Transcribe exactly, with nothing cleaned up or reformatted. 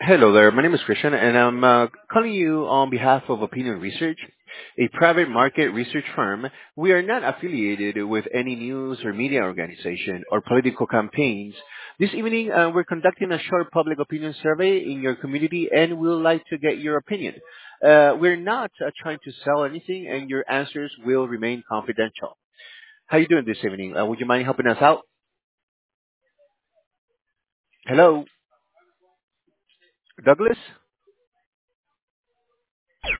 Hello there. My name is Christian, and I'm uh, calling you on behalf of Opinion Research, a private market research firm. We are not affiliated with any news or media organization or political campaigns. This evening, uh, we're conducting a short public opinion survey in your community, and we'd like to get your opinion. Uh, we're not uh, trying to sell anything, and your answers will remain confidential. How you doing this evening? Uh, would you mind helping us out? Hello, Douglas?